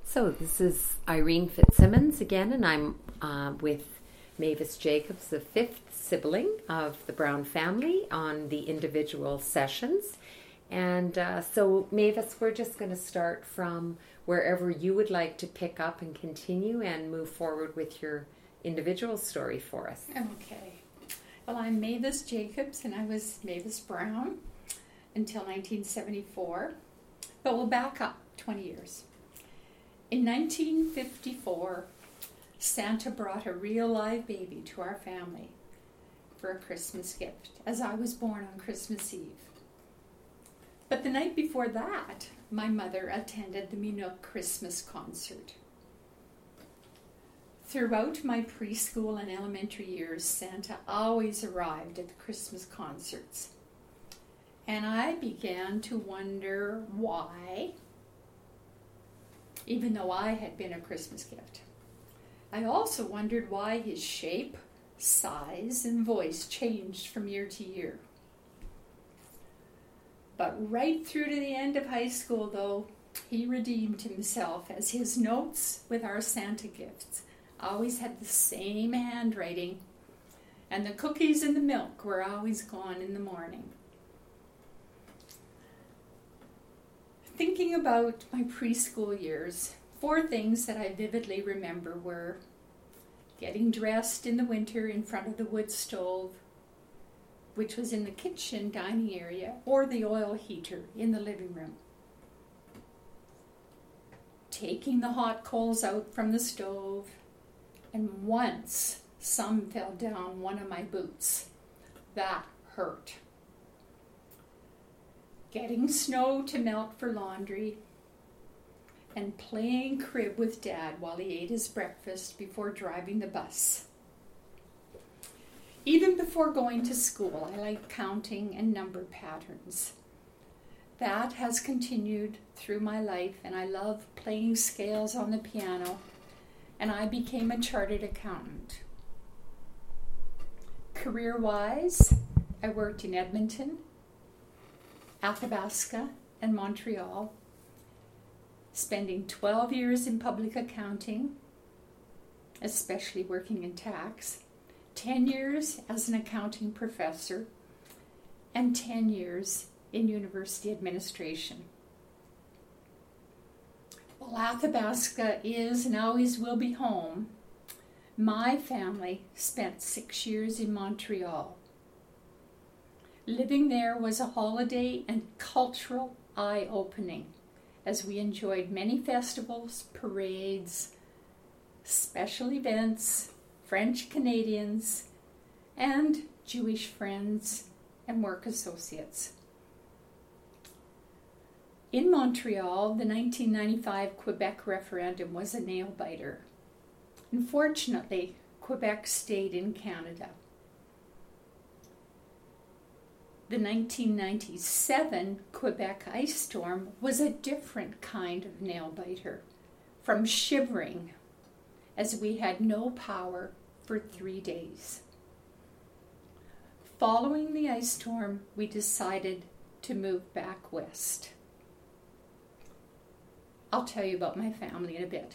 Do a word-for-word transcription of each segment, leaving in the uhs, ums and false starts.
So this is Irene Fitzsimmons again, and I'm uh, with Mavis Jacobs, the fifth sibling of the Brown family, on the individual sessions. And uh, so Mavis, we're just going to start from wherever you would like to pick up and continue and move forward with your individual story for us. Okay. Well, I'm Mavis Jacobs, and I was Mavis Brown until nineteen seventy-four. But we'll back up twenty years. In nineteen fifty-four, Santa brought a real live baby to our family for a Christmas gift, as I was born on Christmas Eve. But the night before that, my mother attended the Minook Christmas concert. Throughout my preschool and elementary years, Santa always arrived at the Christmas concerts. And I began to wonder why, even though I had been a Christmas gift. I also wondered why his shape, size, and voice changed from year to year. But right through to the end of high school, though, he redeemed himself, as his notes with our Santa gifts always had the same handwriting, and the cookies and the milk were always gone in the morning. Thinking about my preschool years, four things that I vividly remember were getting dressed in the winter in front of the wood stove, which was in the kitchen dining area, or the oil heater in the living room. Taking the hot coals out from the stove, and once some fell down one of my boots. That hurt. Getting snow to melt for laundry, and playing crib with Dad while he ate his breakfast before driving the bus. Even before going to school, I liked counting and number patterns. That has continued through my life, and I love playing scales on the piano, and I became a chartered accountant. Career-wise, I worked in Edmonton, Athabasca, and Montreal, spending twelve years in public accounting, especially working in tax, ten years as an accounting professor, and ten years in university administration. While Athabasca is and always will be home, my family spent six years in Montreal. Living there was a holiday and cultural eye-opening, as we enjoyed many festivals, parades, special events, French Canadians, and Jewish friends and work associates. In Montreal, the nineteen ninety-five Quebec referendum was a nail-biter. Unfortunately, Quebec stayed in Canada. The nineteen ninety-seven Quebec ice storm was a different kind of nail-biter, from shivering, as we had no power for three days. Following the ice storm, we decided to move back west. I'll tell you about my family in a bit.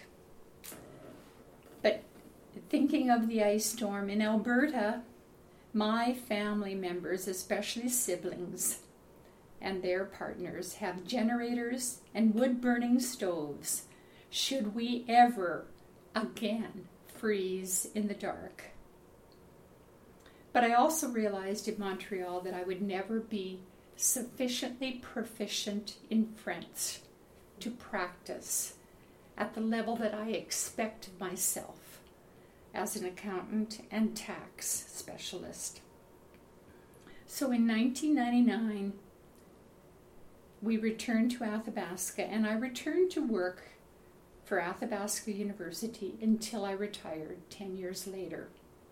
But thinking of the ice storm in Alberta, my family members, especially siblings and their partners, have generators and wood-burning stoves should we ever again freeze in the dark. But I also realized in Montreal that I would never be sufficiently proficient in French to practice at the level that I expect of myself as an accountant and tax specialist. So in nineteen ninety-nine, we returned to Athabasca, and I returned to work for Athabasca University until I retired ten years later.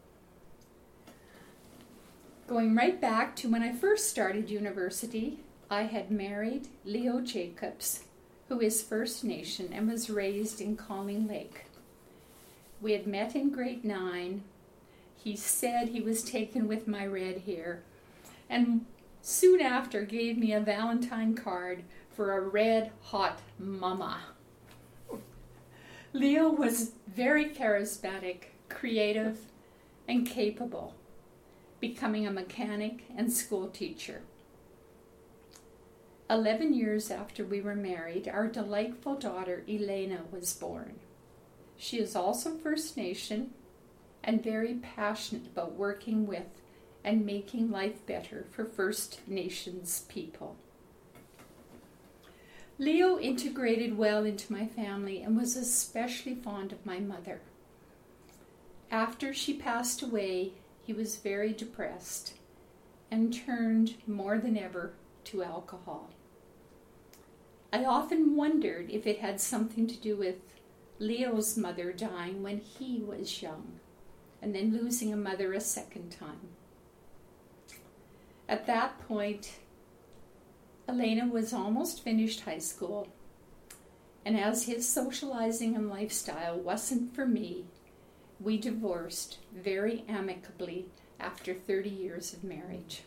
Going right back to when I first started university, I had married Leo Jacobs, who is First Nation and was raised in Calling Lake. We had met in grade nine. He said he was taken with my red hair, and soon after gave me a Valentine card for a red hot mama. Leo was very charismatic, creative, and capable, becoming a mechanic and school teacher. Eleven years after we were married, our delightful daughter Elena was born. She is also First Nation and very passionate about working with and making life better for First Nations people. Leo integrated well into my family and was especially fond of my mother. After she passed away, he was very depressed and turned more than ever to alcohol. I often wondered if it had something to do with Leo's mother dying when he was young, and then losing a mother a second time. At that point, Elena was almost finished high school, and as his socializing and lifestyle wasn't for me, we divorced very amicably after thirty years of marriage.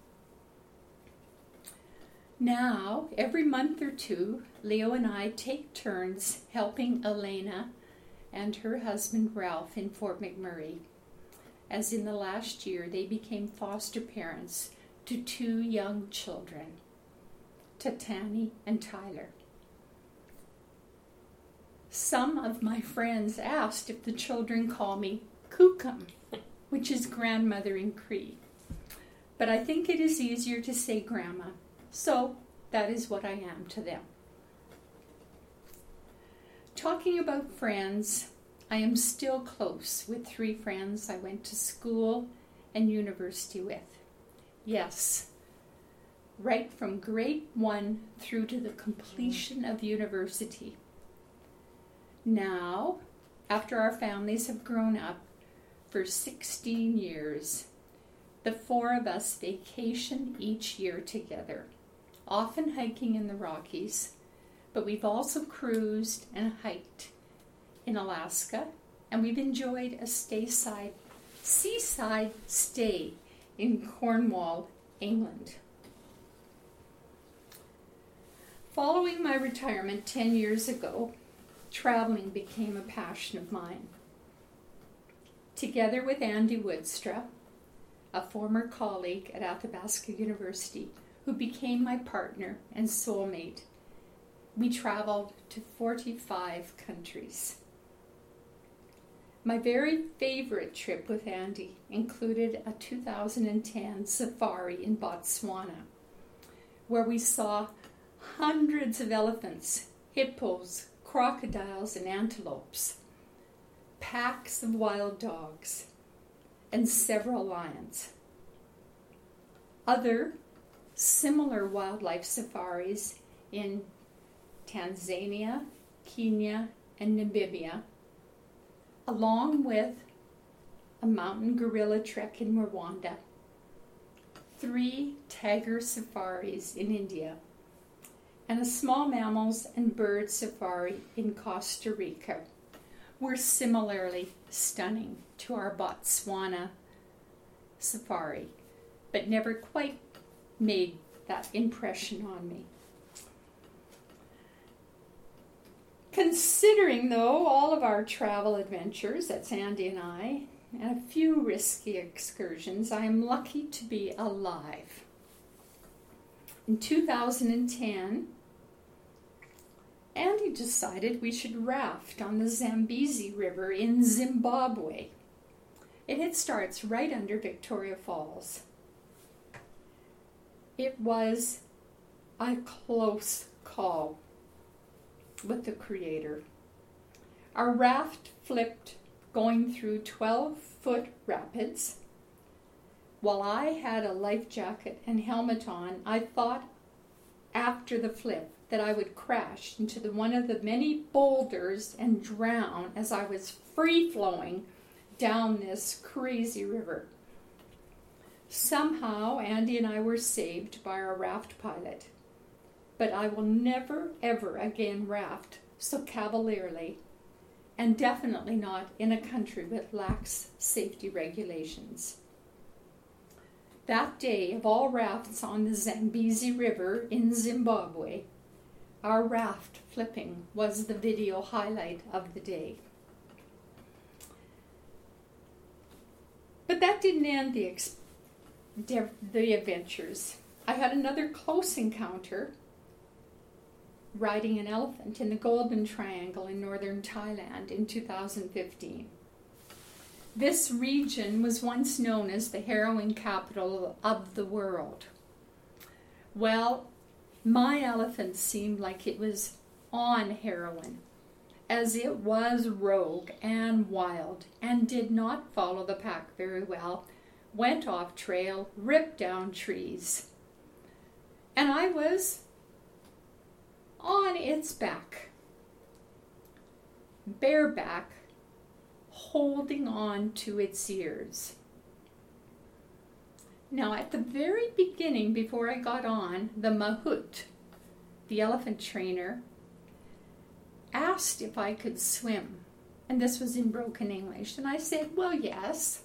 Now, every month or two, Leo and I take turns helping Elena and her husband Ralph in Fort McMurray, as in the last year they became foster parents to two young children, Tatani and Tyler. Some of my friends asked if the children call me Kukum, which is grandmother in Cree, but I think it is easier to say grandma, so that is what I am to them. Talking about friends, I am still close with three friends I went to school and university with. Yes, right from grade one through to the completion of university. Now, after our families have grown up for sixteen years, the four of us vacation each year together, often hiking in the Rockies, but we've also cruised and hiked in Alaska, and we've enjoyed a stayside, seaside stay in Cornwall, England. Following my retirement ten years ago, traveling became a passion of mine. Together with Andy Woodstra, a former colleague at Athabasca University, who became my partner and soulmate, we traveled to forty-five countries. My very favorite trip with Andy included a two thousand ten safari in Botswana, where we saw hundreds of elephants, hippos, crocodiles, and antelopes, packs of wild dogs, and several lions. Other similar wildlife safaris in Tanzania, Kenya, and Namibia, along with a mountain gorilla trek in Rwanda, three tiger safaris in India, and a small mammals and bird safari in Costa Rica were similarly stunning to our Botswana safari, but never quite made that impression on me. Considering, though, all of our travel adventures, that's Andy and I, and a few risky excursions, I am lucky to be alive. In two thousand ten, Andy decided we should raft on the Zambezi River in Zimbabwe. It starts right under Victoria Falls. It was a close call with the Creator. Our raft flipped going through twelve-foot rapids. While I had a life jacket and helmet on, I thought after the flip that I would crash into the, one of the many boulders and drown as I was free-flowing down this crazy river. Somehow, Andy and I were saved by our raft pilot, but I will never, ever again raft so cavalierly, and definitely not in a country with lax safety regulations. That day, of all rafts on the Zambezi River in Zimbabwe, our raft flipping was the video highlight of the day. But that didn't end the, ex- the adventures. I had another close encounter riding an elephant in the Golden Triangle in northern Thailand in two thousand fifteen. This region was once known as the heroin capital of the world. Well, my elephant seemed like it was on heroin, as it was rogue and wild and did not follow the pack very well, went off trail, ripped down trees. And I was on its back, bareback, holding on to its ears. Now, at the very beginning, before I got on, the mahout, the elephant trainer, asked if I could swim. And this was in broken English. And I said, well, yes.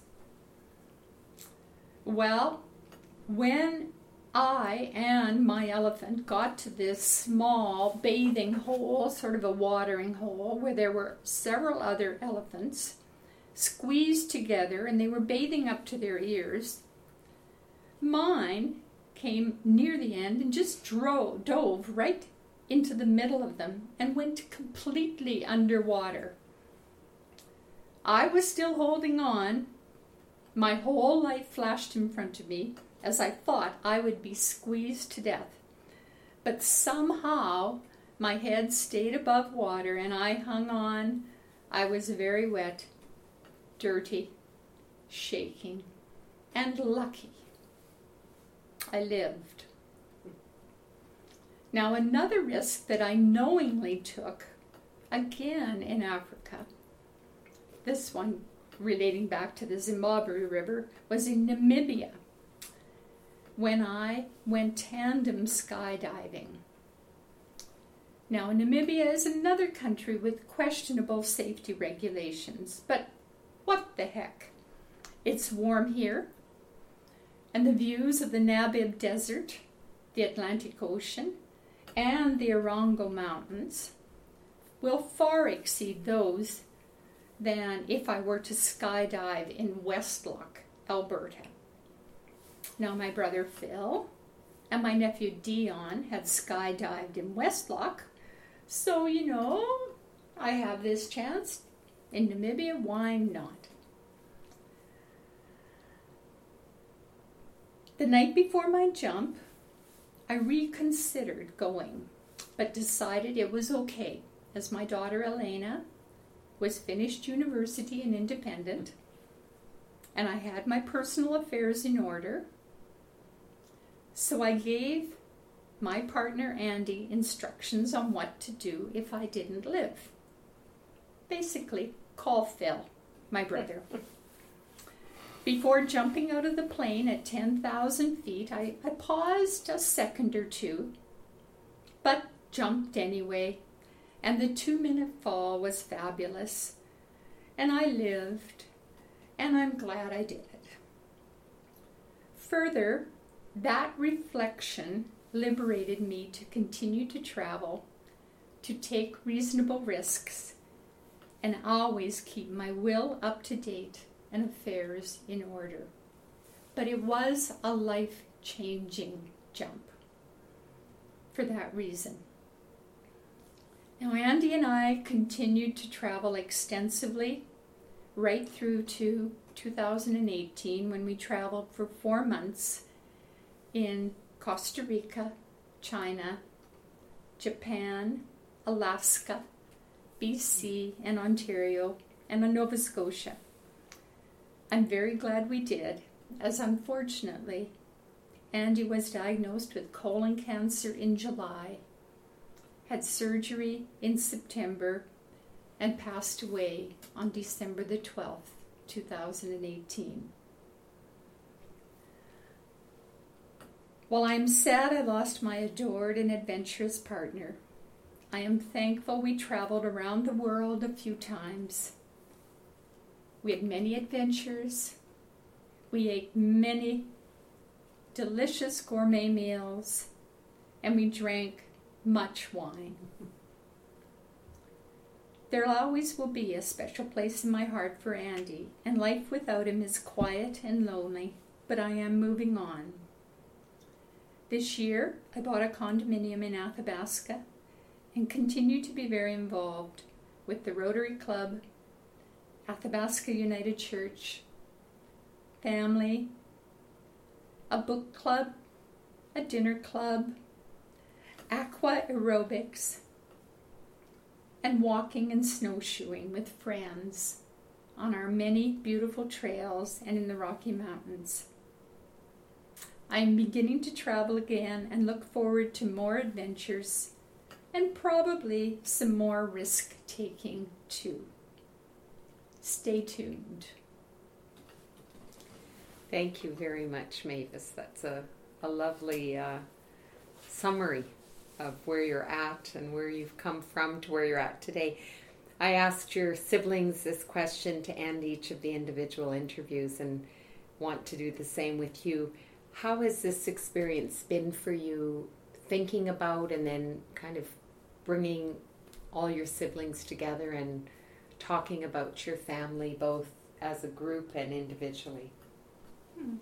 Well, when I and my elephant got to this small bathing hole, sort of a watering hole, where there were several other elephants squeezed together, and they were bathing up to their ears, mine came near the end and just drove, dove right into the middle of them and went completely underwater. I was still holding on. My whole life flashed in front of me as I thought I would be squeezed to death. But somehow my head stayed above water and I hung on. I was very wet, dirty, shaking, and lucky. I lived. Now, another risk that I knowingly took, again in Africa, this one relating back to the Zimbabwe River, was in Namibia, when I went tandem skydiving. Now, Namibia is another country with questionable safety regulations, but what the heck? It's warm here, and the views of the Namib Desert, the Atlantic Ocean, and the Orongo Mountains will far exceed those than if I were to skydive in Westlock, Alberta. Now, my brother Phil and my nephew Dion had skydived in Westlock, so, you know, I have this chance in Namibia, why not? The night before my jump, I reconsidered going, but decided it was okay, as my daughter Elena was finished university and independent, and I had my personal affairs in order. So I gave my partner Andy instructions on what to do if I didn't live. Basically, call Phil, my brother. Before jumping out of the plane at ten thousand feet, I, I paused a second or two, but jumped anyway, and the two-minute fall was fabulous, and I lived, and I'm glad I did it. Further, that reflection liberated me to continue to travel, to take reasonable risks, and always keep my will up to date and affairs in order. But it was a life-changing jump for that reason. Now, Andy and I continued to travel extensively right through to two thousand eighteen, when we traveled for four months in Costa Rica, China, Japan, Alaska, B C, and Ontario, and Nova Scotia. I'm very glad we did, as unfortunately, Andy was diagnosed with colon cancer in July, had surgery in September, and passed away on December the twelfth, two thousand eighteen. While I am sad I lost my adored and adventurous partner, I am thankful we traveled around the world a few times. We had many adventures. We ate many delicious gourmet meals, and we drank much wine. There always will be a special place in my heart for Andy, and life without him is quiet and lonely, but I am moving on. This year, I bought a condominium in Athabasca and continue to be very involved with the Rotary Club, Athabasca United Church, family, a book club, a dinner club, aqua aerobics, and walking and snowshoeing with friends on our many beautiful trails and in the Rocky Mountains. I am beginning to travel again and look forward to more adventures and probably some more risk-taking too. Stay tuned. Thank you very much, Mavis. That's a, a lovely uh, summary of where you're at and where you've come from to where you're at today. I asked your siblings this question to end each of the individual interviews and want to do the same with you. How has this experience been for you, thinking about and then kind of bringing all your siblings together and talking about your family both as a group and individually? Hmm.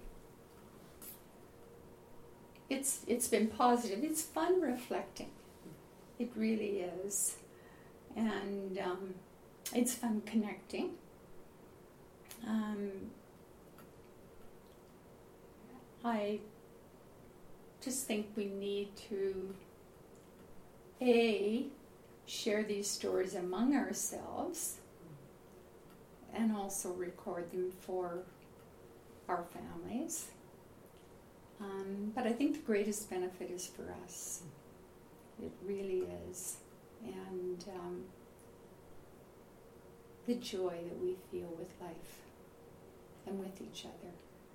It's it's been positive. It's fun reflecting. It really is. And um, it's fun connecting. Um, I just think we need to, A, share these stories among ourselves and also record them for our families. Um, but I think the greatest benefit is for us. It really is. And um, the joy that we feel with life and with each other.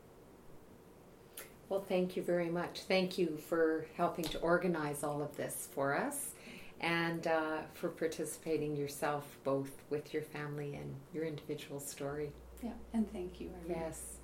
Well, thank you very much. Thank you for helping to organize all of this for us and uh, for participating yourself both with your family and your individual story. Yeah, and thank you, Irene. Yes.